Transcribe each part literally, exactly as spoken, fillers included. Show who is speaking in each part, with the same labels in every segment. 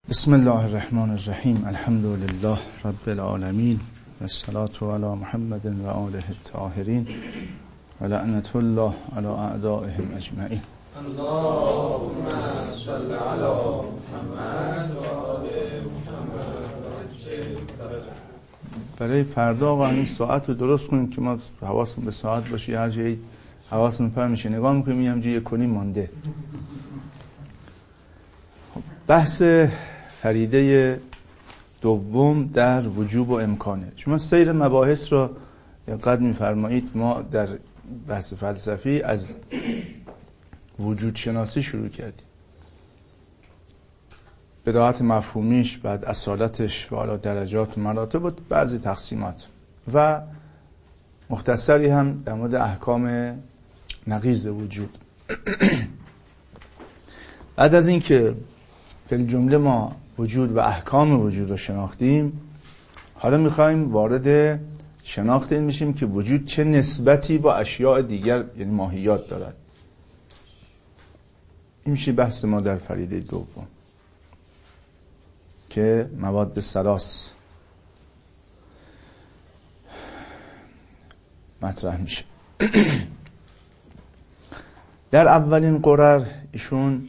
Speaker 1: بسم الله الرحمن الرحیم. الحمد لله رب العالمین و الصلاة علی محمد و آله الطاهرین و لعنت الله علی اعدائهم اجمعین.
Speaker 2: اللهم صل علی محمد و آل محمد.
Speaker 1: برای فردا و این ساعت رو درست کنیم که ما حواسمون به ساعت باشه، هر جایی حواسمون پر میشه نگاه میکنیم میگم جای کنی مانده. بحث فریده دوم در وجوب و امکانه. شما سیر مباحث را قد میفرمایید ما در بحث فلسفی از وجود شناسی شروع کردیم، بداهت مفهومیش، بعد اصالتش و حالا درجات و مراتب و بعضی تقسیمات و مختصری هم در مورد احکام نقیض وجود. بعد از این که فی الجمله ما وجود و احکام وجود رو شناختیم، حالا میخوایم وارد شناخت این میشیم که وجود چه نسبتی با اشیاء دیگر یعنی ماهیات دارد. این میشه بحث ما در فریده دوم که مواد ثلاث مطرح میشه. در اولین قرر ایشون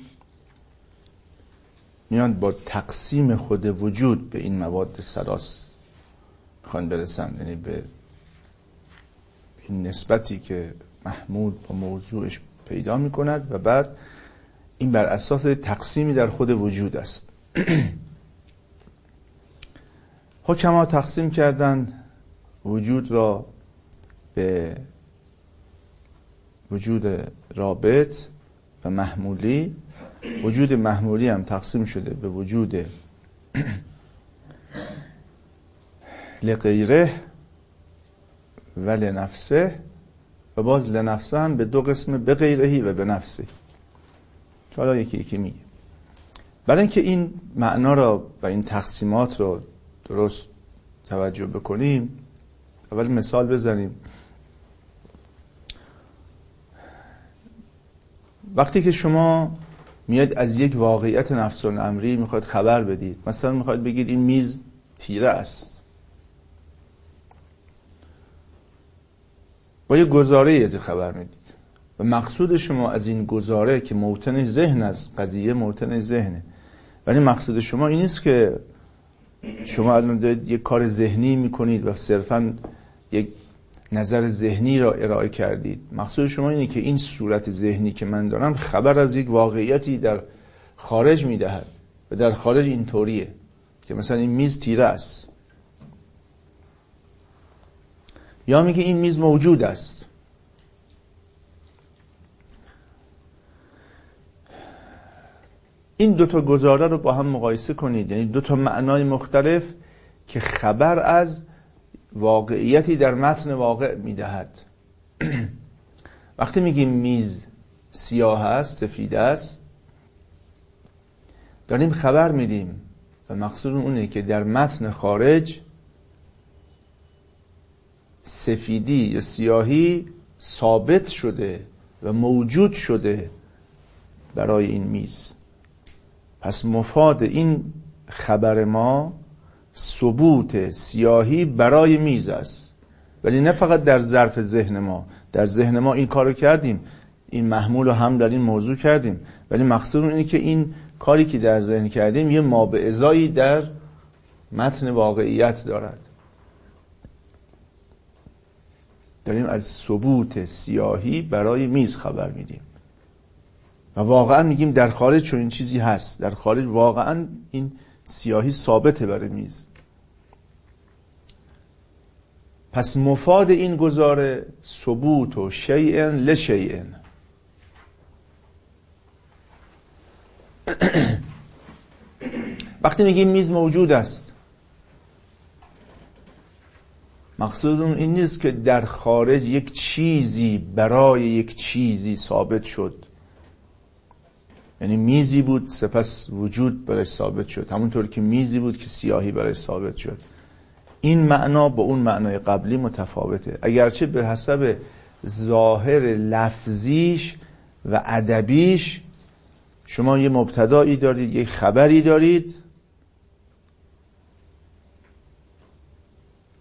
Speaker 1: میان با تقسیم خود وجود به این مواد ثلاث میخوان برسن، یعنی به این نسبتی که محمول با موضوعش پیدا میکند و بعد این بر اساس تقسیمی در خود وجود است. حکما تقسیم کردن وجود را به وجود رابط و محمولی. وجود محمولی هم تقسیم شده به وجود لغیره و لنفسه و باز لنفسه هم به دو قسم، به غیرهی و به نفسه. حالا یکی یکی میگه. برای اینکه این معنا را و این تقسیمات را درست توجه بکنیم اول مثال بزنیم. وقتی که شما میاد از یک واقعیت نفس الامری میخواد خبر بدید، مثلا میخواد بگید این میز تیره است، با یک گزاره از خبر میدید و مقصود شما از این گزاره که موطن ذهن است، قضیه موطن ذهنه، ولی مقصود شما این نیست که شما الان دارید یک کار ذهنی میکنید و صرفاً یک نظر ذهنی را ارائه کردید. مقصود شما اینه که این صورت ذهنی که من دارم خبر از یک واقعیتی در خارج میدهد و در خارج این طوریه که مثلا این میز تیره است، یا میگه این میز موجود است. این دوتا گزاره رو با هم مقایسه کنید، یعنی دوتا معنای مختلف که خبر از واقعیتی در متن واقع میدهد. وقتی میگیم میز سیاه است، سفید است، داریم خبر میدیم و مقصود اونه که در متن خارج سفیدی یا سیاهی ثابت شده و موجود شده برای این میز. پس مفاد این خبر ما ثبوت سیاهی برای میز است، ولی نه فقط در ظرف ذهن ما. در ذهن ما این کارو کردیم، این محمول رو هم در این موضوع کردیم، ولی مقصود اینه که این کاری که در ذهن کردیم یه مابعضایی در متن واقعیت دارد. داریم از ثبوت سیاهی برای میز خبر میدیم و واقعا میگیم در خارج چون این چیزی هست، در خارج واقعا این سیاهی ثابته برای میز. پس مفاد این گزاره ثبوت و شیئن لشیئن. وقتی میگیم میز موجود است، مقصود اون این نیست که در خارج یک چیزی برای یک چیزی ثابت شد، یعنی میزی بود سپس وجود برای ثابت شد، همونطور که میزی بود که سیاهی برای ثابت شد. این معنا با اون معنای قبلی متفاوته، اگرچه به حسب ظاهر لفظیش و ادبیش شما یه مبتدایی دارید، یه خبری دارید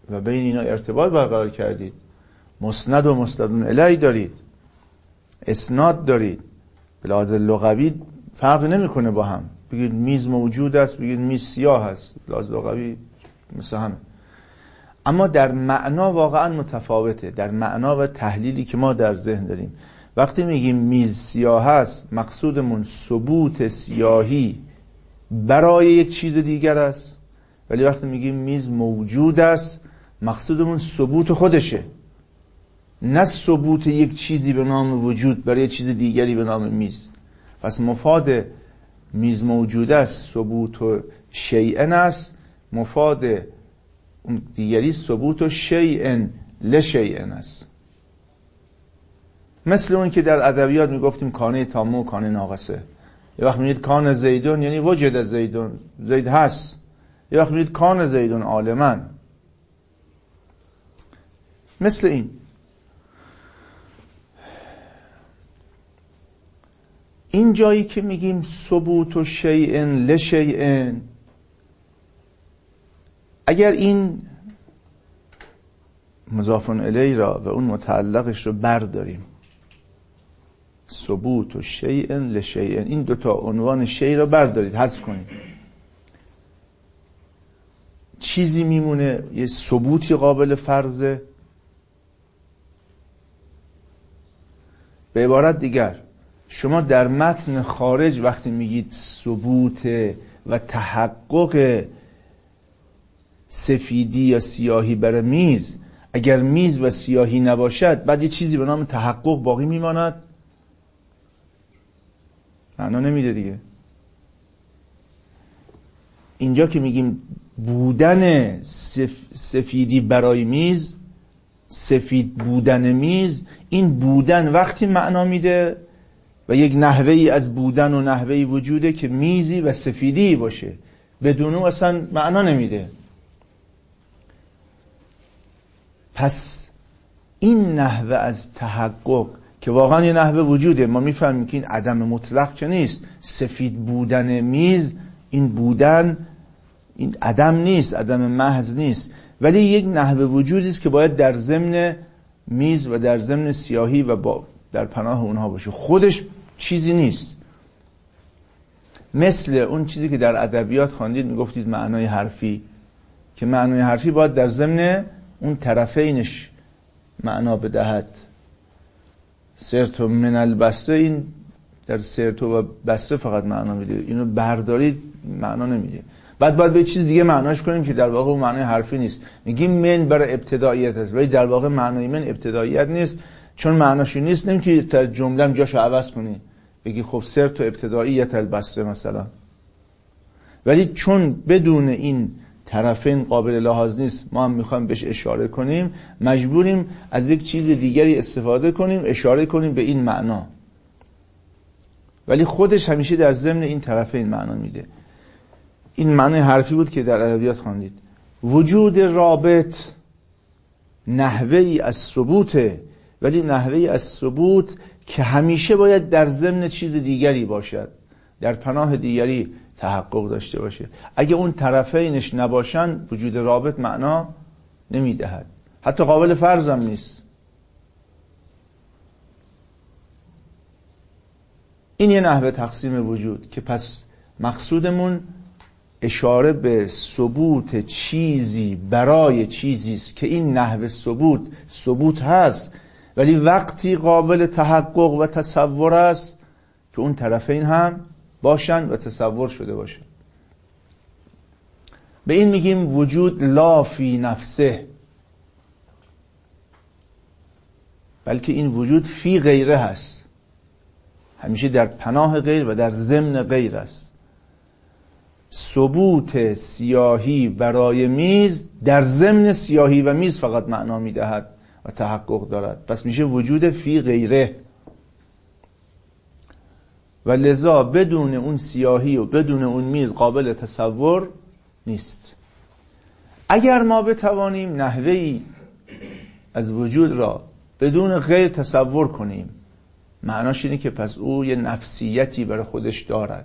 Speaker 1: و بین اینا ارتباط برقرار کردید، مسند و مسند الیه دارید، اسناد دارید، به لحاظ لغوی فرق نمیکنه با هم. بگید میز موجود است، بگید میز سیاه است، به لحاظ لغوی مثل هم. اما در معنا واقعا متفاوته. در معنا و تحلیلی که ما در ذهن داریم، وقتی میگیم میز سیاه است، مقصودمون ثبوت سیاهی برای یک چیز دیگر است. ولی وقتی میگیم میز موجود است، مقصودمون ثبوت خودشه، نه ثبوت یک چیزی به نام وجود برای چیز دیگری به نام میز. پس مفاد میز موجود است ثبوت شیئن است، مفاد اون دیگری ثبوت شیئن لشیئن است. مثل اون که در ادبیات میگفتیم کانه تامه و کانه ناقصه. یه وقت میگید کان زیدون یعنی وجد زیدون، زید هست. یه وقت میگید کان زیدون عالما. مثل این این جایی که میگیم ثبوت و شیئن لشیئن، اگر این مضاف الیه را و اون متعلقش رو برداریم، ثبوت و شیئن لشیئن، این دوتا عنوان شیء را بردارید، حذف کنید، چیزی میمونه، یه ثبوتی قابل فرضه. به عبارت دیگر، شما در متن خارج وقتی میگید ثبوت و تحقق سفیدی یا سیاهی برای میز، اگر میز و سیاهی نباشد بعد یه چیزی به نام تحقق باقی میماند؟ معنا نمیده دیگه. اینجا که میگیم بودن سف... سفیدی برای میز، سفید بودن میز، این بودن وقتی معنا میده و یک نحوهی از بودن و نحوهی وجوده که میزی و سفیدی باشه، بدون اون اصلا معنا نمیده. پس این نحوه از تحقق که واقعا یه نحوه وجوده، ما میفهمیم که این عدم مطلق که نیست. سفید بودن میز، این بودن این عدم نیست، عدم محض نیست، ولی یک نحوه وجودی است که باید در ضمن میز و در ضمن سیاهی و با در پناه اونها باشه، خودش چیزی نیست. مثل اون چیزی که در ادبیات خواندید میگفتید معنای حرفی، که معنای حرفی باید در ضمن اون طرفینش معنا بدهد. سرتو من البسته، این در سرتو و بسته فقط معنا میده، اینو بردارید معنا نمیده. بعد باید به چیز دیگه معناش کنیم که در واقع اون معنای حرفی نیست. میگیم من برای ابتداییت است، ولی در واقع معنای من ابتداییت نیست، چون معناشی نیست. نمیتونی در جمله هم جاشو عوض کنی بگی خب سرتو ابتداییت البسته مثلا، ولی چون بدون این طرفین قابل لحاظ نیست، ما هم میخوایم بهش اشاره کنیم، مجبوریم از یک چیز دیگری استفاده کنیم، اشاره کنیم به این معنا، ولی خودش همیشه در ضمن این طرفین معنا میده. این معنی حرفی بود که در ادبیات خواندید. وجود رابط نحوهی از ثبوته، ولی نحوهی از ثبوت که همیشه باید در ضمن چیز دیگری باشد، در پناه دیگری تحقق داشته باشه. اگه اون طرفینش نباشن وجود رابط معنا نمیدهد، حتی قابل فرض هم نیست. این یه نحوه تقسیم وجود که پس مقصودمون اشاره به ثبوت چیزی برای چیزی است که این نحوه ثبوت ثبوت هست، ولی وقتی قابل تحقق و تصور است که اون طرفین هم باشن و تصور شده باشن. به این میگیم وجود لا فی نفسه، بلکه این وجود فی غیره هست، همیشه در پناه غیر و در ضمن غیر است. ثبوت سیاهی برای میز در ضمن سیاهی و میز فقط معنا میدهد و تحقق دارد، پس میشه وجود فی غیره، و لذا بدون اون سیاهی و بدون اون میز قابل تصور نیست. اگر ما بتوانیم نحوهی از وجود را بدون غیر تصور کنیم، معناش اینه که پس او یه نفسیتی برای خودش دارد.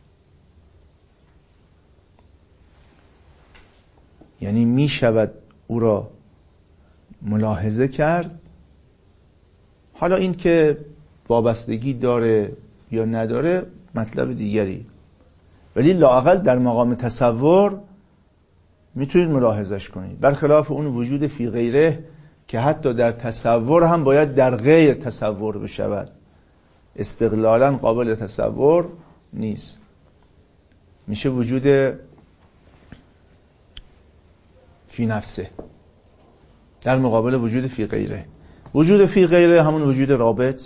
Speaker 1: یعنی می شود او را ملاحظه کرد. حالا این که وابستگی داره یا نداره مطلب دیگری، ولی لااقل در مقام تصور میتونید ملاحظش کنید، برخلاف اون وجود فی غیره که حتی در تصور هم باید در غیر تصور بشود، استقلالا قابل تصور نیست. میشه وجود فی نفسه در مقابل وجود فی غیره. وجود فی غیره همون وجود رابط.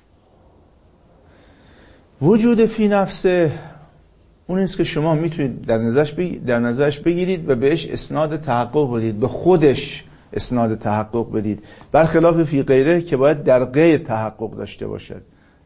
Speaker 1: وجود فی نفسه اون است که شما میتونید در نظرش بگیرید, در نظرش بگیرید و بهش اسناد تحقق بدید، به خودش اسناد تحقق بدید، برخلاف فی غیره که باید در غیر تحقق داشته باشد.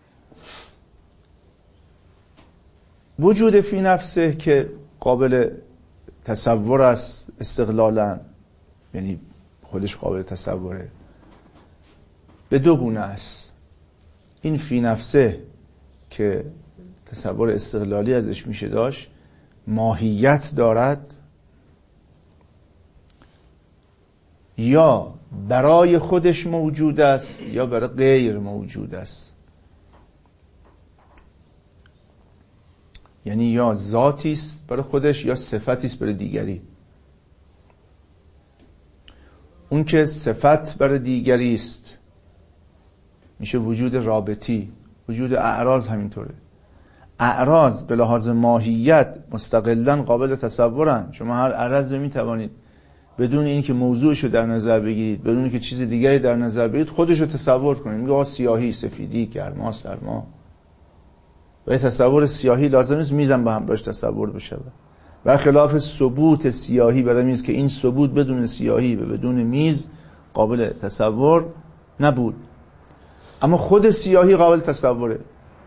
Speaker 1: وجود فی نفسه که قابل تصور است استقلالا، یعنی خودش قابل تصوره، به دو گونه است. این فی نفسه که تصور استقلالی ازش میشه داشت، ماهیت دارد یا برای خودش موجود است یا برای غیر موجود است. یعنی یا ذاتی است برای خودش یا صفتی است برای دیگری. اون که صفت برای دیگری است میشه وجود رابطی. وجود اعراض همینطوره. اعراض به لحاظ ماهیت مستقلاً قابل تصورن. شما هر عرض میتوانید بدون اینکه موضوعش رو در نظر بگیرید، بدون اینکه چیز دیگری در نظر بگیرید، خودش رو تصور کنید. میگه سیاهی، سفیدی، گرما، سرما. و تصور سیاهی لازم نیست میزم با هم باش تصور بشه. برخلاف ثبوت سیاهی برای میز که این ثبوت بدون سیاهی و بدون میز قابل تصور نبود، اما خود سیاهی قابل تصوره.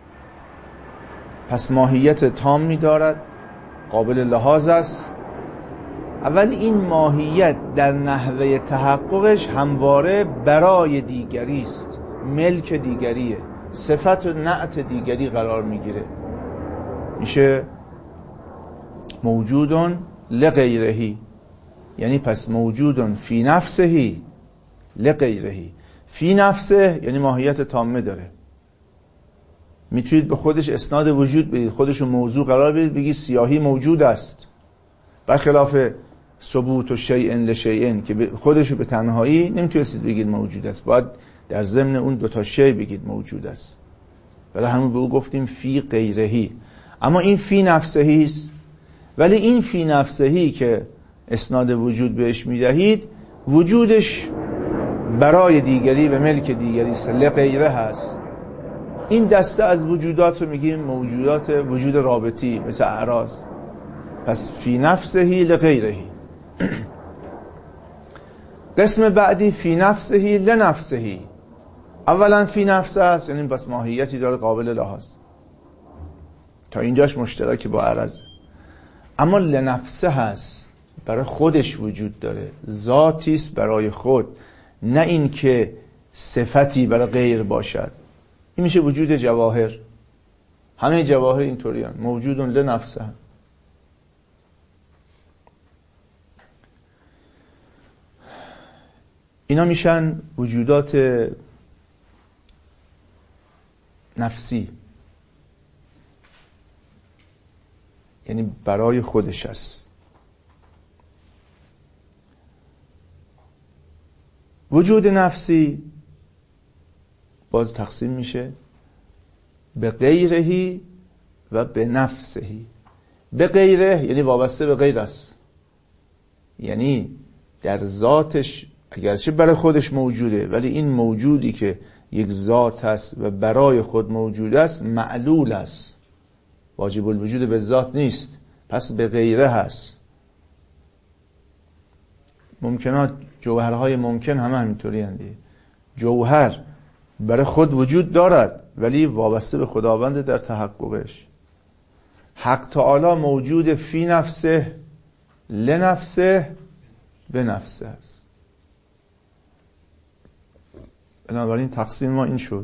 Speaker 1: پس ماهیت تامی دارد، قابل لحاظ است. اول این ماهیت در نحوه تحققش همواره برای دیگری است، ملک دیگریه، صفت و نعت دیگری قرار میگیره. میشه موجودون لغیرهی، یعنی پس موجودون فی نفسهی لغیرهی. فی نفسه یعنی ماهیت تامه داره. میتونید به خودش اسناد وجود بدید، خودشو موضوع قرار بدید، بگید سیاهی موجود است، برخلاف ثبوت و شیء لشیء که خودشو به تنهایی نمیتونید بگید موجود است، باید در ضمن اون دوتا شیء بگید موجود است. ولی همون به او گفتیم فی غیرهی. اما این فی نفسهی است. ولی این فی نفسهی که اسناد وجود بهش میدهید، وجودش برای دیگری و ملک دیگری است، لغیره هست. این دسته از وجودات رو میگیم موجودات وجود رابطی مثل اعراض. پس فی نفسهی لغیرهی. قسم بعدی فی نفسهی لنفسهی. اولا فی نفسه است، یعنی بس ماهیتی داره قابل لحاظ، تا اینجاش مشترک با اعراض. اما لنفسه هست، برای خودش وجود داره، ذاتی است برای خود، نه این که صفتی برای غیر باشد. این میشه وجود جواهر. همه جواهر اینطوری هستند، موجودون لنفسه. اینا میشن وجودات نفسی، یعنی برای خودش است. وجود نفسی باز تقسیم میشه به غیرهی و به نفسهی. به غیره یعنی وابسته به غیر است، یعنی در ذاتش اگرچه برای خودش موجوده، ولی این موجودی که یک ذات است و برای خود موجود است معلول است، واجب الوجود به ذات نیست، پس به غیره هست. ممکنات جوهرهای ممکن همه همینطوری هستند. جوهر برای خود وجود دارد ولی وابسته به خداوند در تحققش. حق تعالی موجود فی نفسه لنفسه به نفسه است. بنابراین تقسیم ما این شد.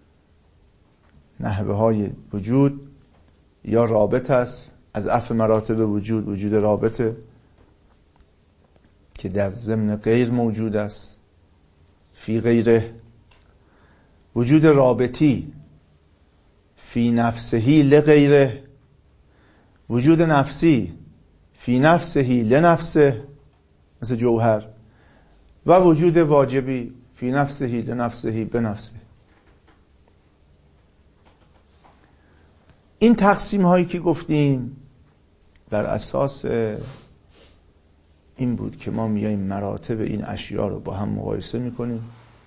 Speaker 1: نحوه های وجود یا رابط است، از عفو مراتب وجود وجود رابطه، که در ضمن غیر موجود است، فی غیره. وجود رابطی، فی نفسهی لغیره. وجود نفسی، فی نفسهی لنفسه، مثل جوهر. و وجود واجبی، فی نفسهی لنفسهی بنفسه. این تقسیم هایی که گفتیم بر اساس این بود که ما میاییم مراتب این اشیا رو با هم مقایسه میکنیم.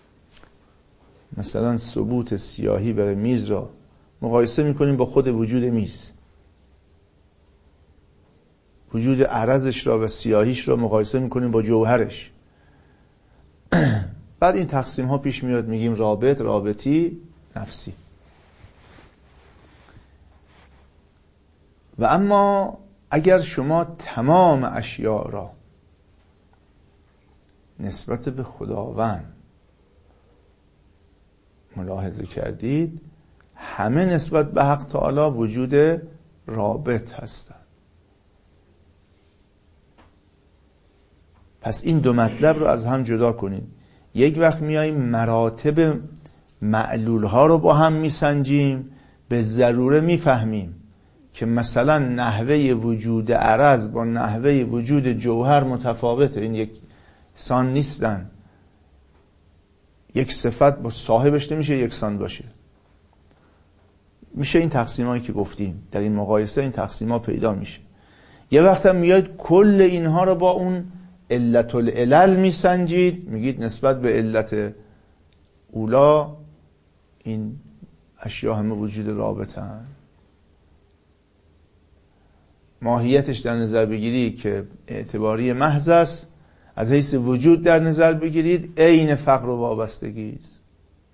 Speaker 1: مثلا ثبوت سیاهی برای میز را مقایسه میکنیم با خود وجود میز، وجود عرضش را و سیاهیش را مقایسه میکنیم با جوهرش. بعد این تقسیم ها پیش میاد، میگیم رابط، رابطی، نفسی. و اما اگر شما تمام اشیاء را نسبت به خداوند ملاحظه کردید، همه نسبت به حق تعالی وجود رابط هستند. پس این دو مطلب رو از هم جدا کنید. یک وقت میاییم مراتب معلول ها رو با هم میسنجیم، به ضروره میفهمیم که مثلا نحوه وجود عرض با نحوه وجود جوهر متفاوته، این یک سان نیستن. یک صفت با صاحبش نمیشه یکسان باشه. میشه این تقسیم هایی که گفتیم در این مقایسه، این تقسیم ها پیدا میشه. یه وقت هم میاد کل اینها رو با اون علت العلل میسنجید، میگید نسبت به علت اولا این اشیا همه وجود رابطه هن. ماهیتش در نظر بگیری که اعتباری محض است، از حیث وجود در نظر بگیرید عین فقر و وابستگی است.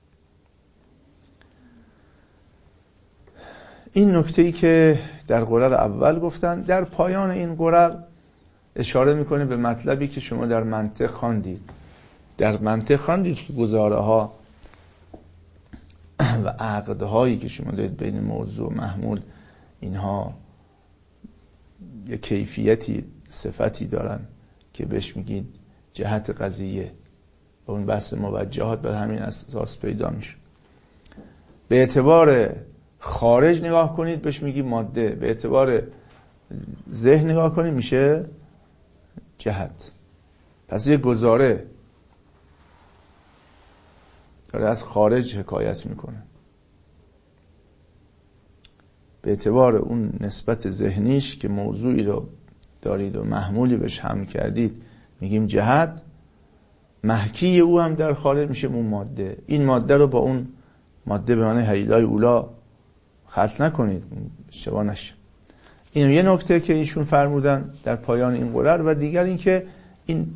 Speaker 1: این نکته‌ای که در قرار اول گفتن، در پایان این قرار اشاره میکنه به مطلبی که شما در منطق خواندید. در منطق خواندید که گزاره ها و عقد هایی که شما دارید بین موضوع و محمول، اینها یک کیفیتی، صفتی دارن که بهش میگید جهت قضیه و اون بحث موجهات بر همین اساس پیدا میشه. به اعتبار خارج نگاه کنید بهش میگی ماده، به اعتبار ذهن نگاه کنید میشه جهت. پس یه گزاره داره از خارج حکایت میکنه، به اعتبار اون نسبت ذهنیش که موضوعی رو دارید و محمولی بهش حمل کردید میگیم جهت. محکی او هم در خارج میشه اون ماده. این ماده رو با اون ماده به معنی هیلای اولا خلط نکنید، اشتباه نشه. این یه نکته که ایشون فرمودن در پایان این قرار. و دیگر این که این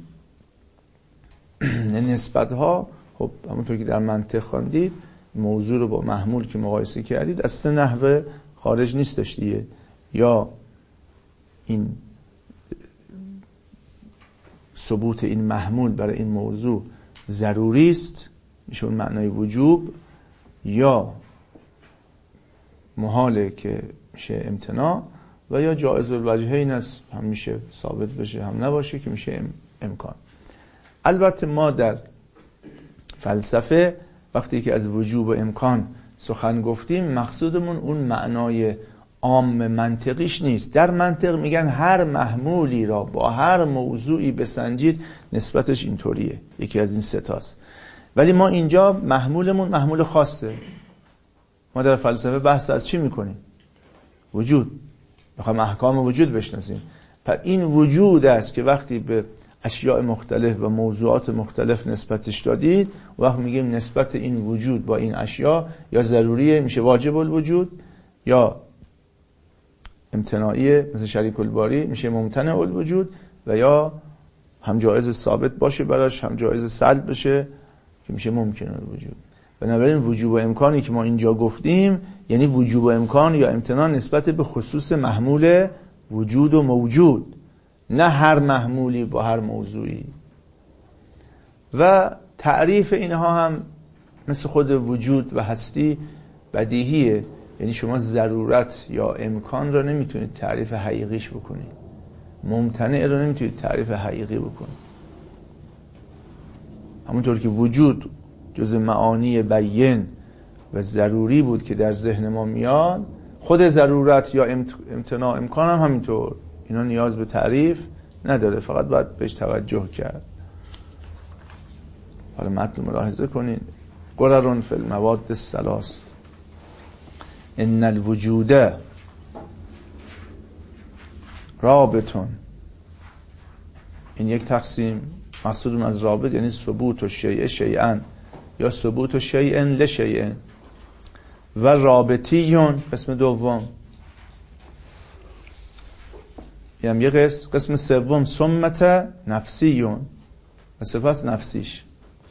Speaker 1: نسبت ها، خب همونطور که در منطق خواندید، موضوع رو با محمول که مقایسه کردید از سه نحوه خارج نیستش دیگه. یا این ثبوت این محمول برای این موضوع ضروری است، میشه اون معنای وجوب، یا محاله که میشه امتناع، و یا جائز الوجهین است، هم میشه ثابت بشه هم نباشه که میشه امکان. البته ما در فلسفه وقتی که از وجوب و امکان سخن گفتیم، مقصودمون اون معنای عام منطقیش نیست. در منطق میگن هر محمولی را با هر موضوعی بسنجید نسبتش اینطوریه، یکی از این سه تاست. ولی ما اینجا محمولمون محمول خاصه. ما در فلسفه بحث از چی میکنیم؟ وجود. میخوایم احکام وجود بشناسیم. پس این وجود است که وقتی به اشیاء مختلف و موضوعات مختلف نسبتش دادید، وقت میگیم نسبت این وجود با این اشیاء یا ضروریه، میشه واجب الوجود، یا امتناعیه مثل شریک الباری، میشه ممتنع الوجود، و یا هم جایز ثابت باشه براش هم جایز سلب بشه که میشه ممکن الوجود. بنابراین وجوب و امکانی که ما اینجا گفتیم یعنی وجوب و امکان یا امتناع نسبت به خصوص محمول وجود و موجود، نه هر محمولی با هر موضوعی. و تعریف اینها هم مثل خود وجود و هستی بدیهیه، یعنی شما ضرورت یا امکان را نمیتونید تعریف حقیقیش بکنید، ممتنع را نمیتونید تعریف حقیقی بکنید. همونطور که وجود جز معانی بیان و ضروری بود که در ذهن ما میاد، خود ضرورت یا امتناع امکان هم همینطور، اینا نیاز به تعریف نداره، فقط باید بهش توجه کرد. حالا متن ملاحظه کنین. قررون فی المواد الثلاث ان الوجود رابطون. این یک تقسیم. مقصودم از رابط یعنی ثبوت و شیء شیئا یا ثبوت و شیء لشیء. و رابطیون قسم دوم، یعنی یک قسم قسم سوم سمت نفسیون و سپس نفسیش.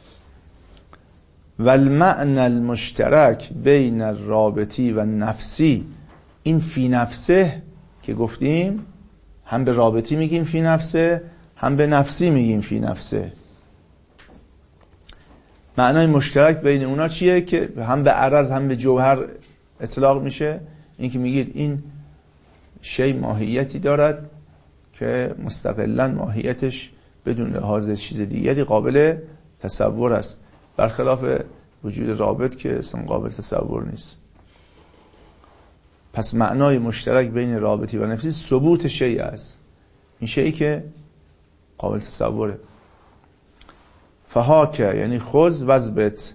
Speaker 1: و المعنى المشترک بین الرابطی و نفسی، این فی نفسه که گفتیم، هم به رابطی میگیم فی نفسه، هم به نفسی میگیم فی نفسه. معنای مشترک بین اونا چیه که هم به عرض هم به جوهر اطلاق میشه؟ این که میگید این شی ماهیتی دارد که مستقلاً ماهیتش بدون لحاظ چیز دیگری قابل تصور است، برخلاف وجود رابط که اصلا قابل تصور نیست. پس معنای مشترک بین رابطی و نفسی ثبوت شی است، این شی که قابل تصوره. فهاکه یعنی خذ وضبط.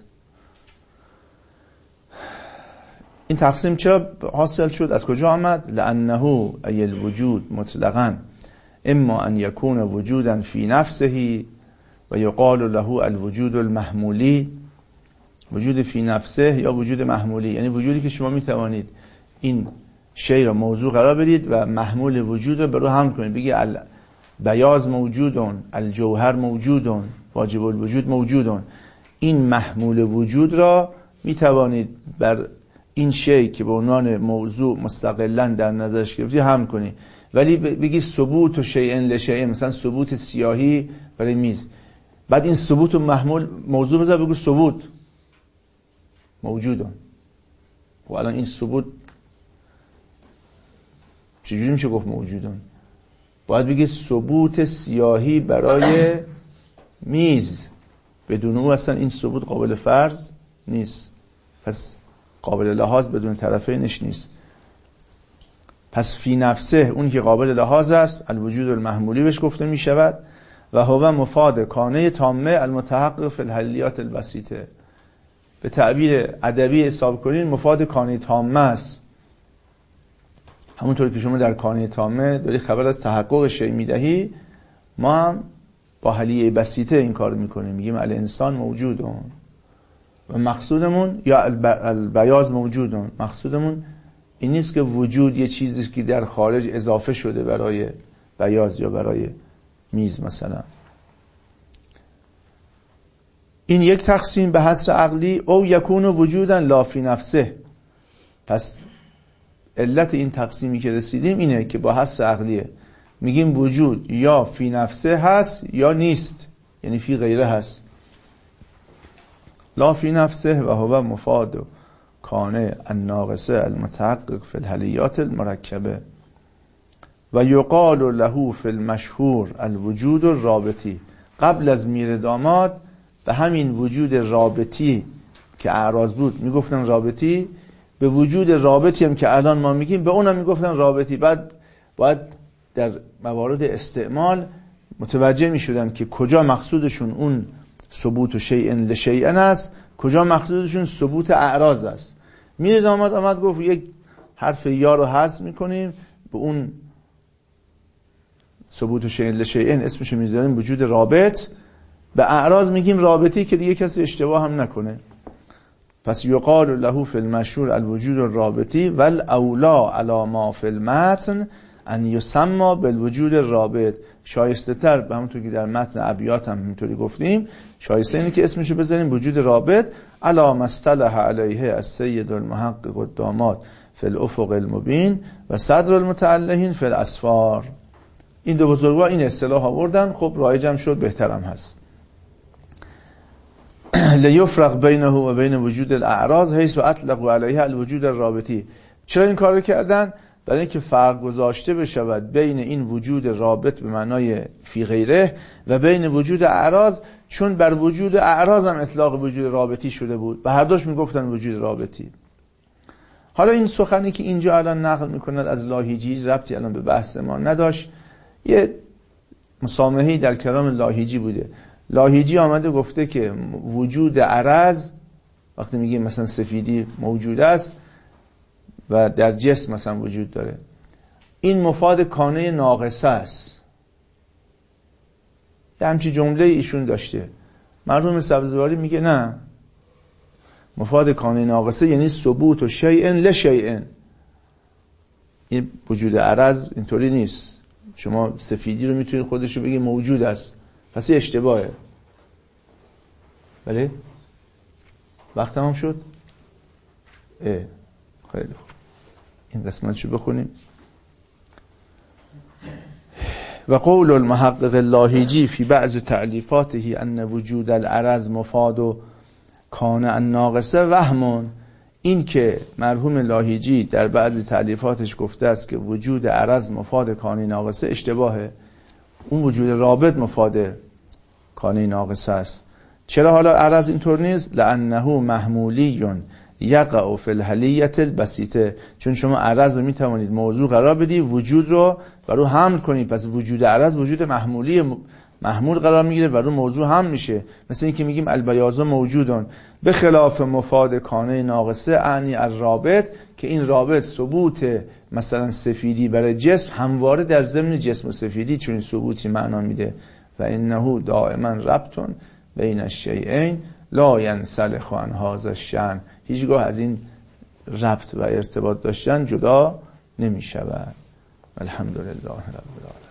Speaker 1: این تقسیم چرا حاصل شد؟ از کجا آمد؟ لانه ای الوجود مطلقاً اما ان یکون وجودا فی نفسه و یقال له الوجود المحمولی. وجود فی نفسه یا وجود محمولی، یعنی وجودی که شما میتوانید این شی را موضوع قرار بدید و محمول وجود رو به رو هم کنید، بگی بیاض موجودون، الجوهر موجودون، واجب الوجود موجودون. این محمول وجود را میتوانید بر این شی که به عنوان موضوع مستقلاً در نظرش گرفتی هم کنی. ولی بگی ثبوت و شیء لشیء، مثلا ثبوت سیاهی برای میز، بعد این ثبوت و محمول موضوع بذار بگو ثبوت موجودون. و الان این ثبوت چجوری میشه گفت موجودون؟ باید بگی ثبوت سیاهی برای میز، بدون او اصلا این ثبوت قابل فرض نیست، پس قابل لحاظ بدون طرفینش نیست. پس فی نفسه اون که قابل لحاظ است الوجود المحمولی بهش گفته می شود و هو مفاد کانه تامه المتحقق فی الحلیات البسیطه. به تعبیر ادبی حساب کنین مفاد کانه تامه است. همونطور که شما در کانه تامه داری خبر از تحقق شی میدهی، ما هم با حلیه بسیطه این کار میکنیم، میگیم الانسان موجودون و مقصودمون یا البیاض موجودون. مقصودمون این نیست که وجود یه چیزی که در خارج اضافه شده برای بیاض یا برای میز مثلا. این یک تقسیم به حصر عقلی. او یکون وجودا لا فی نفسه. پس علت این تقسیمی که رسیدیم اینه که با حصر عقلیه، میگیم وجود یا فی نفسه هست یا نیست، یعنی فی غیره هست. لا فی نفسه و هو مفاد کانه الناقصه المتحقق فی الحلیات المرکبه و یقال له فی المشهور الوجود الرابطی. قبل از میر داماد به همین وجود رابطی که اعراض بود میگفتن رابطی، به وجود رابطی هم که الان ما میگیم به اونم میگفتن رابطی. بعد باید در موارد استعمال متوجه میشدن که کجا مقصودشون اون ثبوت و شیء لشیء است، کجا مقصودشون ثبوت اعراض است. میر داماد آمد گفت یک حرف یا رو حذف میکنیم، به اون ثبوت و شیء لشیء اسمشو میذاریم وجود رابط، به اعراض میگیم رابطی که دیگه کسی اشتباه هم نکنه. پس یقال له فی المشهور الوجود الرابطی والاولا علی ما فی المتن ان یسمى بالوجود الرابط. شایسته تر، به همونطور که در متن ابیات هم همینطوری گفتیم، شایسته اینه که اسمشو بذاریم وجود رابط علی ما اصطلح علیه السید المحقق الداماد فی الافق المبین و صدر المتعلهین فی الاسفار. این دو بزرگوار این اصطلاح آوردن، خب رایجم شد، بهترم هست. لیفرق بینه و بین وجود الاعراض حیث اطلقوا علیه الوجود الرابطی. چرا این کارو کردن؟ برای اینکه فرق گذاشته بشود بین این وجود رابط به معنای فی غیره و بین وجود اعراض، چون بر وجود اعراض هم اطلاق وجود رابطی شده بود و هر دوش میگفتن وجود رابطی. حالا این سخنی که اینجا الان نقل میکنند از لاهیجی ربطی الان به بحث ما نداشت، یه مسامحه‌ای در کلام لاهیجی بوده. لاهیجی آمده گفته که وجود عرض وقتی میگه مثلا سفیدی موجود است و در جسم مثلا وجود داره، این مفاد کانه ناقصه است. یه همچی جمله ایشون داشته. مرحوم سبزواری میگه نه، مفاد کانه ناقصه یعنی ثبوت و شیئن لشیئن. این وجود عرض اینطوری نیست. شما سفیدی رو میتونید خودش رو بگی موجود است، پس یه اشتباهه. بله؟ وقت تمام شد؟ اه. خیلی خوب، این قسمتشو بخونیم. و قول المحقق اللاهیجی فی بعض تعلیفاته ان وجود العرض مفاد و کان الناقصه وهمون. این که مرحوم لاهیجی در بعضی تعلیفاتش گفته است که وجود عرض مفاد کانه ناقصه اشتباهه، اون وجود رابط مفاد کانه ناقصه است. چرا حالا عرض اینطور نیست؟ لانه محمولیون یقع فی الحلیة البسیطه. چون شما عرض رو میتوانید موضوع قرار بدی، وجود رو بر رو حمل کنید، پس وجود عرض وجود محمولی محمول قرار میگیره و رو موضوع هم میشه. مثل این که میگیم البیاض موجودون به خلاف مفاد کانه ناقصه اعنی الرابط، که این رابط ثبوت مثلا سفیدی برای جسم همواره در ضمن جسم و سفیدی چون ثبوتی معنا میده. و انه دائما ربطون بین الشیئین لا ینسلخ عن هذا الشأن. هیچگاه از این ربط و ارتباط داشتن جدا نمی شود. الحمدلله رب العالمین.